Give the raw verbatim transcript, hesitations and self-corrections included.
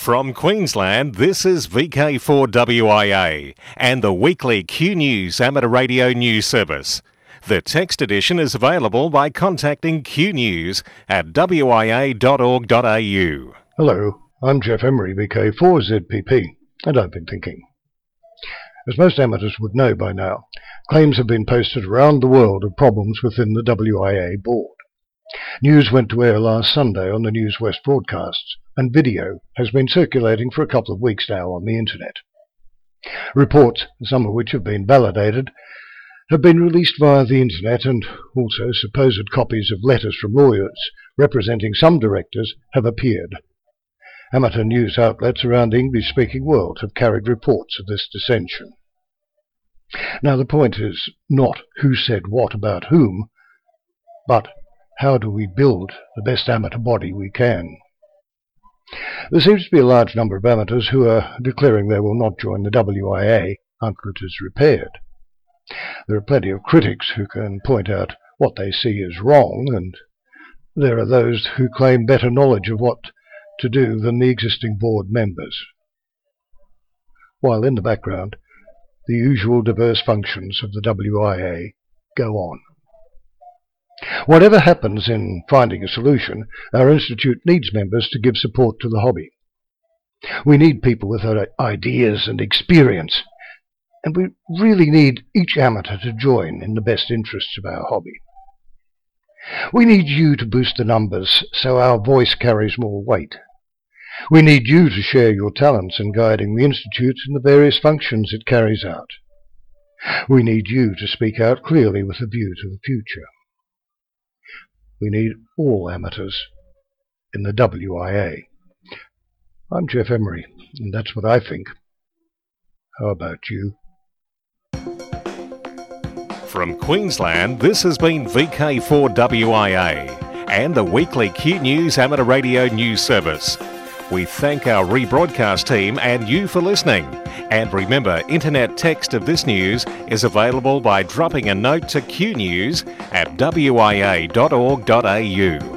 From Queensland, this is V K four W I A and the weekly Q News amateur radio news service. The text edition is available by contacting Q News at w i a dot org dot a u. Hello, I'm Jeff Emery, V K four Z P P, and I've been thinking. As most amateurs would know by now, claims have been posted around the world of problems within the W I A board. News went to air last Sunday on the News West broadcasts, and video has been circulating for a couple of weeks now on the internet. Reports, some of which have been validated, have been released via the internet, and also supposed copies of letters from lawyers representing some directors have appeared. Amateur news outlets around the English-speaking world have carried reports of this dissension. Now the point is not who said what about whom, but how do we build the best amateur body we can? There seems to be a large number of amateurs who are declaring they will not join the W I A until it is repaired. There are plenty of critics who can point out what they see as wrong, and there are those who claim better knowledge of what to do than the existing board members. While in the background, the usual diverse functions of the W I A go on. Whatever happens in finding a solution, our institute needs members to give support to the hobby. We need people with ideas and experience, and we really need each amateur to join in the best interests of our hobby. We need you to boost the numbers so our voice carries more weight. We need you to share your talents in guiding the institute in the various functions it carries out. We need you to speak out clearly with a view to the future. We need all amateurs in the W I A. I'm Jeff Emery, and that's what I think. How about you? From Queensland, this has been V K four W I A and the weekly Q News amateur radio news service. We thank our rebroadcast team and you for listening. And remember, internet text of this news is available by dropping a note to Q News at w i a dot org dot a u.